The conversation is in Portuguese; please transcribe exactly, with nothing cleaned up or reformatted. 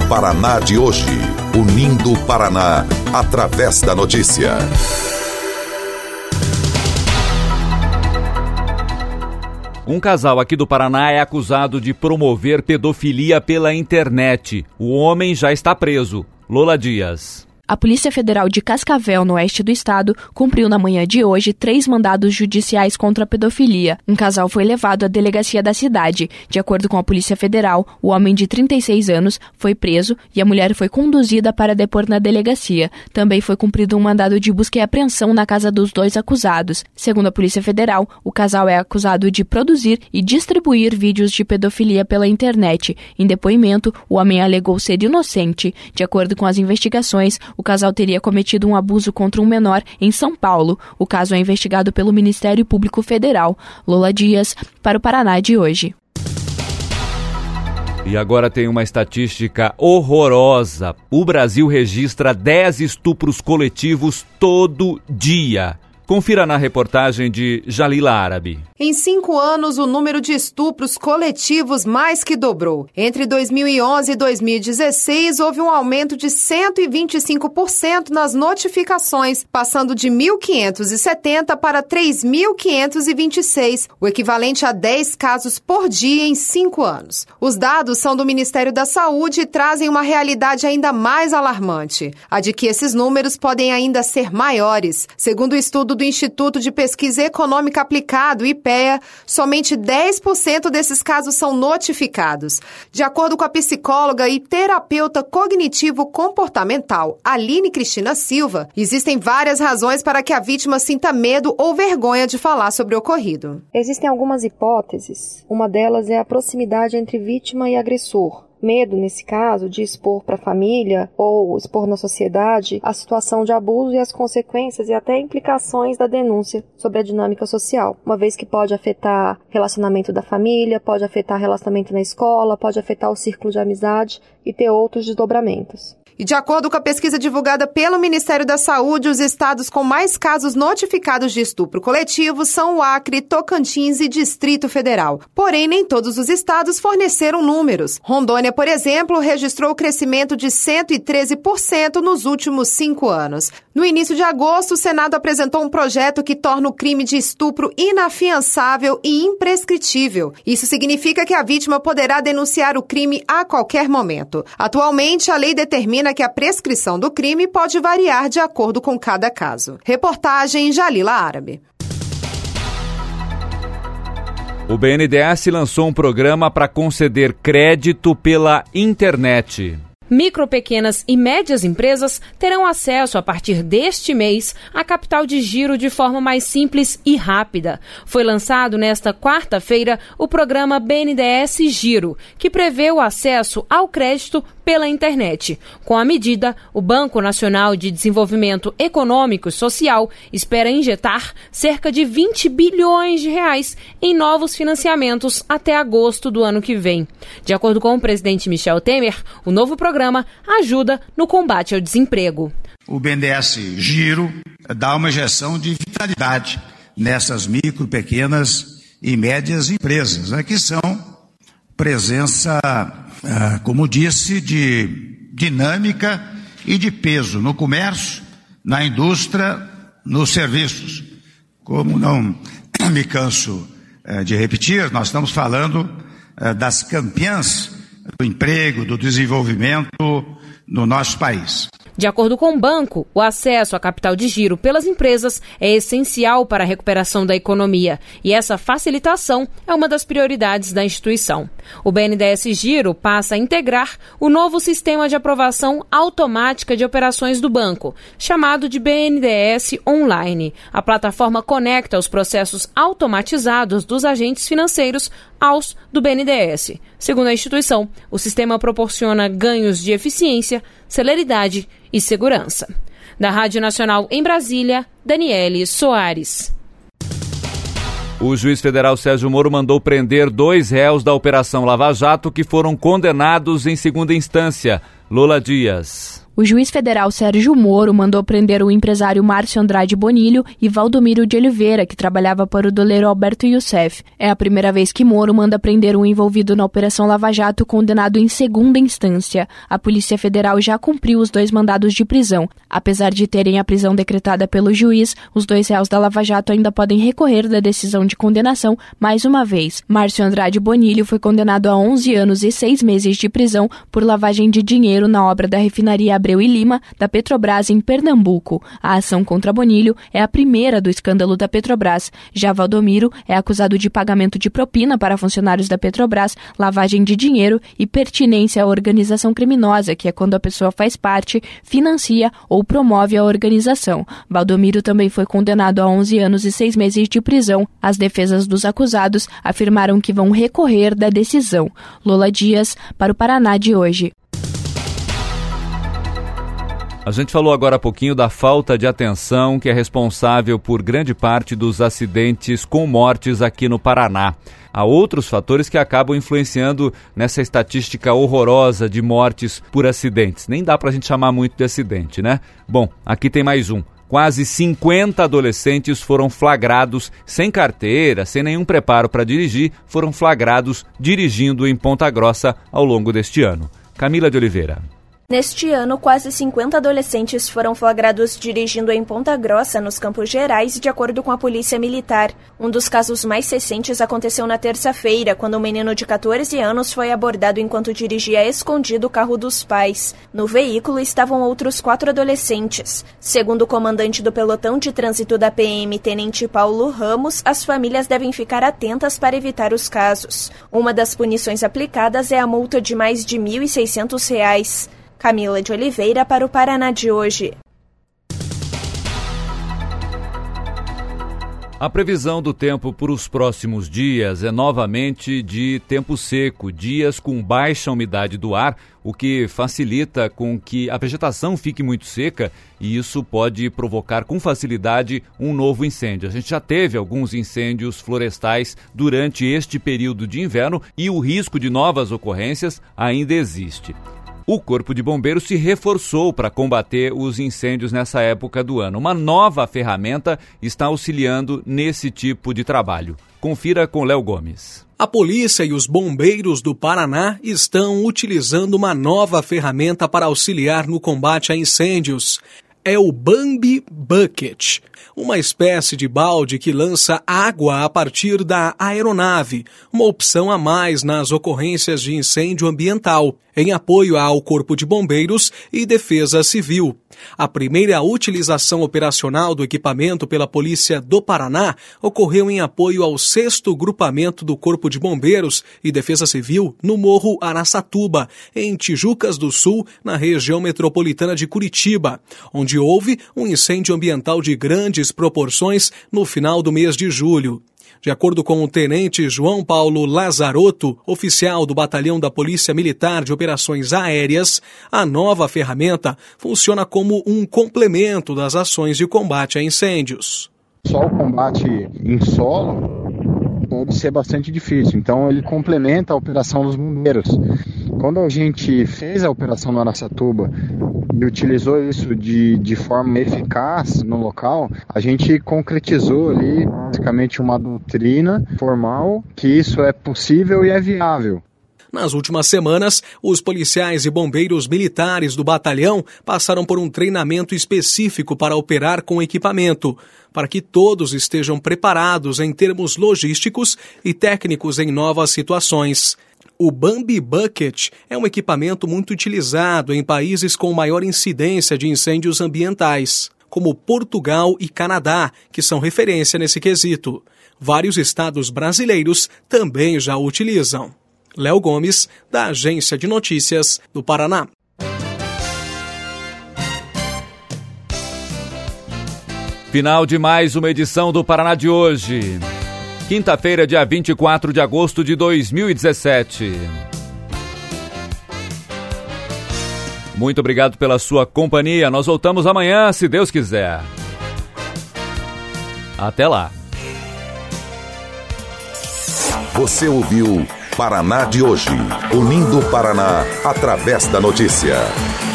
Paraná de hoje. Unindo o Paraná através da notícia. Um casal aqui do Paraná é acusado de promover pedofilia pela internet. O homem já está preso. Lola Dias. A Polícia Federal de Cascavel, no oeste do estado, cumpriu na manhã de hoje três mandados judiciais contra a pedofilia. Um casal foi levado à delegacia da cidade. De acordo com a Polícia Federal, o homem de trinta e seis anos foi preso e a mulher foi conduzida para depor na delegacia. Também foi cumprido um mandado de busca e apreensão na casa dos dois acusados. Segundo a Polícia Federal, o casal é acusado de produzir e distribuir vídeos de pedofilia pela internet. Em depoimento, o homem alegou ser inocente. De acordo com as investigações, o casal teria cometido um abuso contra um menor em São Paulo. O caso é investigado pelo Ministério Público Federal. Lola Dias, para o Paraná de hoje. E agora tem uma estatística horrorosa. O Brasil registra dez estupros coletivos todo dia. Confira na reportagem de Jalila Árabe. Em cinco anos, o número de estupros coletivos mais que dobrou. Entre dois mil e onze e dois mil e dezesseis, houve um aumento de cento e vinte e cinco por cento nas notificações, passando de mil quinhentos e setenta para três mil quinhentos e vinte e seis, o equivalente a dez casos por dia em cinco anos. Os dados são do Ministério da Saúde e trazem uma realidade ainda mais alarmante, a de que esses números podem ainda ser maiores. Segundo o estudo do Instituto de Pesquisa Econômica Aplicado, I P E A, somente dez por cento desses casos são notificados. De acordo com a psicóloga e terapeuta cognitivo-comportamental Aline Cristina Silva, existem várias razões para que a vítima sinta medo ou vergonha de falar sobre o ocorrido. Existem algumas hipóteses. Uma delas é a proximidade entre vítima e agressor. Medo, nesse caso, de expor para a família ou expor na sociedade a situação de abuso e as consequências e até implicações da denúncia sobre a dinâmica social, uma vez que pode afetar relacionamento da família, pode afetar relacionamento na escola, pode afetar o círculo de amizade e ter outros desdobramentos. E de acordo com a pesquisa divulgada pelo Ministério da Saúde, os estados com mais casos notificados de estupro coletivo são o Acre, Tocantins e Distrito Federal. Porém, nem todos os estados forneceram números. Rondônia, por exemplo, registrou crescimento de cento e treze por cento nos últimos cinco anos. No início de agosto, o Senado apresentou um projeto que torna o crime de estupro inafiançável e imprescritível. Isso significa que a vítima poderá denunciar o crime a qualquer momento. Atualmente, a lei determina que a prescrição do crime pode variar de acordo com cada caso. Reportagem Jalila Árabe. O B N D E S lançou um programa para conceder crédito pela internet. Micro, pequenas e médias empresas terão acesso, a partir deste mês, a capital de giro de forma mais simples e rápida. Foi lançado nesta quarta-feira o programa B N D E S Giro, que prevê o acesso ao crédito pela internet. Com a medida, o Banco Nacional de Desenvolvimento Econômico e Social espera injetar cerca de vinte bilhões de reais em novos financiamentos até agosto do ano que vem. De acordo com o presidente Michel Temer, o novo programa programa ajuda no combate ao desemprego. O B N D E S Giro dá uma injeção de vitalidade nessas micro, pequenas e médias empresas, né, que são presença, ah, como disse, de dinâmica e de peso no comércio, na indústria, nos serviços. Como não me canso eh, de repetir, nós estamos falando eh, das campeãs do emprego, do desenvolvimento no nosso país. De acordo com o banco, o acesso à capital de giro pelas empresas é essencial para a recuperação da economia e essa facilitação é uma das prioridades da instituição. O B N D E S Giro passa a integrar o novo sistema de aprovação automática de operações do banco, chamado de B N D E S Online. A plataforma conecta os processos automatizados dos agentes financeiros aos do B N D E S. Segundo a instituição, o sistema proporciona ganhos de eficiência, celeridade e segurança. Da Rádio Nacional em Brasília, Daniele Soares. O juiz federal Sérgio Moro mandou prender dois réus da Operação Lava Jato que foram condenados em segunda instância. Lola Dias. O juiz federal Sérgio Moro mandou prender o empresário Márcio Andrade Bonilho e Valdomiro de Oliveira, que trabalhava para o doleiro Alberto Youssef. É a primeira vez que Moro manda prender um envolvido na Operação Lava Jato condenado em segunda instância. A Polícia Federal já cumpriu os dois mandados de prisão. Apesar de terem a prisão decretada pelo juiz, os dois réus da Lava Jato ainda podem recorrer da decisão de condenação mais uma vez. Márcio Andrade Bonilho foi condenado a onze anos e seis meses de prisão por lavagem de dinheiro na obra da refinaria Abreu e Lima, da Petrobras, em Pernambuco. A ação contra Bonilho é a primeira do escândalo da Petrobras. Já Valdomiro é acusado de pagamento de propina para funcionários da Petrobras, lavagem de dinheiro e pertinência à organização criminosa, que é quando a pessoa faz parte, financia ou promove a organização. Valdomiro também foi condenado a onze anos e seis meses de prisão. As defesas dos acusados afirmaram que vão recorrer da decisão. Lola Dias, para o Paraná de hoje. A gente falou agora há pouquinho da falta de atenção que é responsável por grande parte dos acidentes com mortes aqui no Paraná. Há outros fatores que acabam influenciando nessa estatística horrorosa de mortes por acidentes. Nem dá pra gente chamar muito de acidente, né? Bom, aqui tem mais um. Quase cinquenta adolescentes foram flagrados sem carteira, sem nenhum preparo para dirigir, foram flagrados dirigindo em Ponta Grossa ao longo deste ano. Camila de Oliveira. Neste ano, quase cinquenta adolescentes foram flagrados dirigindo em Ponta Grossa, nos Campos Gerais, de acordo com a Polícia Militar. Um dos casos mais recentes aconteceu na terça-feira, quando um menino de catorze anos foi abordado enquanto dirigia escondido o carro dos pais. No veículo estavam outros quatro adolescentes. Segundo o comandante do pelotão de trânsito da P M, Tenente Paulo Ramos, as famílias devem ficar atentas para evitar os casos. Uma das punições aplicadas é a multa de mais de mil e seiscentos reais. Camila de Oliveira para o Paraná de hoje. A previsão do tempo para os próximos dias é novamente de tempo seco, dias com baixa umidade do ar, o que facilita com que a vegetação fique muito seca e isso pode provocar com facilidade um novo incêndio. A gente já teve alguns incêndios florestais durante este período de inverno e o risco de novas ocorrências ainda existe. O Corpo de Bombeiros se reforçou para combater os incêndios nessa época do ano. Uma nova ferramenta está auxiliando nesse tipo de trabalho. Confira com Léo Gomes. A polícia e os bombeiros do Paraná estão utilizando uma nova ferramenta para auxiliar no combate a incêndios. É o Bambi Bucket, uma espécie de balde que lança água a partir da aeronave, uma opção a mais nas ocorrências de incêndio ambiental, em apoio ao Corpo de Bombeiros e Defesa Civil. A primeira utilização operacional do equipamento pela Polícia do Paraná ocorreu em apoio ao sexto Grupamento do Corpo de Bombeiros e Defesa Civil no Morro Araçatuba, em Tijucas do Sul, na região metropolitana de Curitiba, onde houve um incêndio ambiental de grandes proporções no final do mês de julho. De acordo com o tenente João Paulo Lazarotto, oficial do Batalhão da Polícia Militar de Operações Aéreas, a nova ferramenta funciona como um complemento das ações de combate a incêndios. Só o combate em solo pode ser bastante difícil, então ele complementa a operação dos bombeiros. Quando a gente fez a operação no Araçatuba e utilizou isso de, de forma eficaz no local, a gente concretizou ali basicamente uma doutrina formal que isso é possível e é viável. Nas últimas semanas, os policiais e bombeiros militares do batalhão passaram por um treinamento específico para operar com equipamento, para que todos estejam preparados em termos logísticos e técnicos em novas situações. O Bambi Bucket é um equipamento muito utilizado em países com maior incidência de incêndios ambientais, como Portugal e Canadá, que são referência nesse quesito. Vários estados brasileiros também já o utilizam. Léo Gomes, da Agência de Notícias do Paraná. Final de mais uma edição do Paraná de hoje. Quinta-feira, dia vinte e quatro de agosto de dois mil e dezessete. Muito obrigado pela sua companhia. Nós voltamos amanhã, se Deus quiser. Até lá. Você ouviu Paraná de hoje, unindo o Paraná através da notícia.